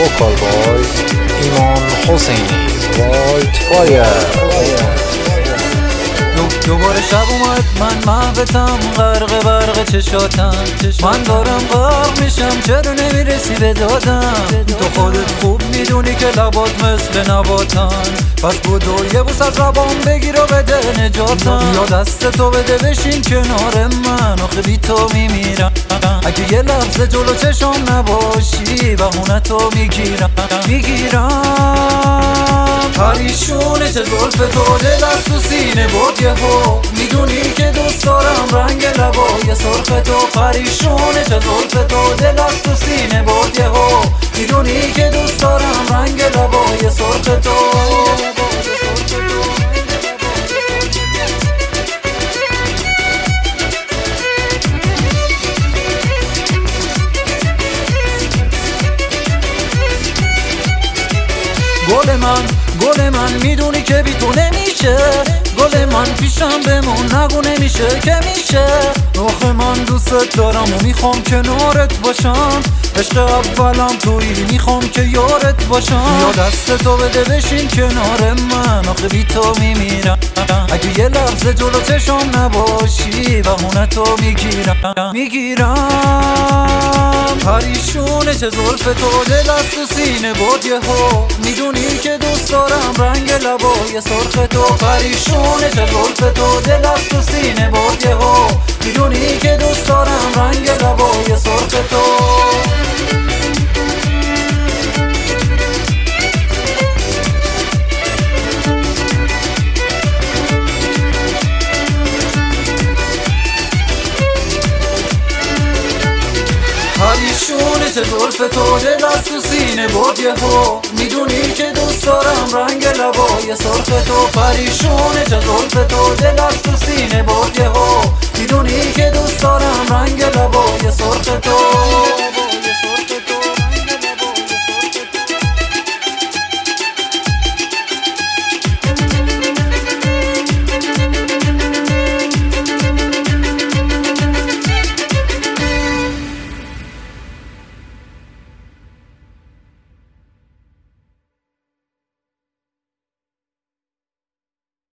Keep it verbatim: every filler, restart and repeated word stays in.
vocal by ایمان حسینی وایت فایر. دوباره شب اومد من محوتم غرق برق چشاتم، من دارم غرق میشم چرا نمیرسی به دادم. تو خودت خوب میدونی که لبات مثل نباتن، پس بودو یه بوس از لبام بگیر و بده نجاتم. یا دست تو بده بشین کنار من، آخه بی تو میمیرم. اگه یه لحظه جلو چشم نباشی بهونه تو میگیرم میگیرم پریشونه چه زلف تو دل از تو سینه بود یه ها، میدونی که دوست دارم رنگ لبای سرخ تو. پریشونه چه زلف تو دل از تو سینه بود یه ها، میدونی که دوست دارم رنگ لبای سرخ تو. گل من گل من میدونی که بی تو نمیشه، گل من پیشم بمون نگو نمیشه که میشه. آخه من دوست دارم و میخوام کنارت باشم، عشق اولم تویی میخوام که یارت باشم. یا دست تو بده بشین کنار من، آخه بی تو میمیرم. اگه یه لحظه جلو چشم نباشی بهونه تو میگیرم میگیرم پریشونه چه زلف تو دل از تو سینه بود یه ها، میدونی که دوست دارم رنگ لبای سرخ تو. پریشونه چه زلف تو دل از تو سینه بود یه ها، میدونی که دوست دارم رنگ لبای سرخ تو. پریشونه چه زلف تو دل از تو سینه بود یه ها، میدونی که دوست دارم رنگ لبای سرخ تو. پریشونه چه زلف تو دل از تو سینه بود یه ها، میدونی که دوست دارم رنگ لبای سرخ تو.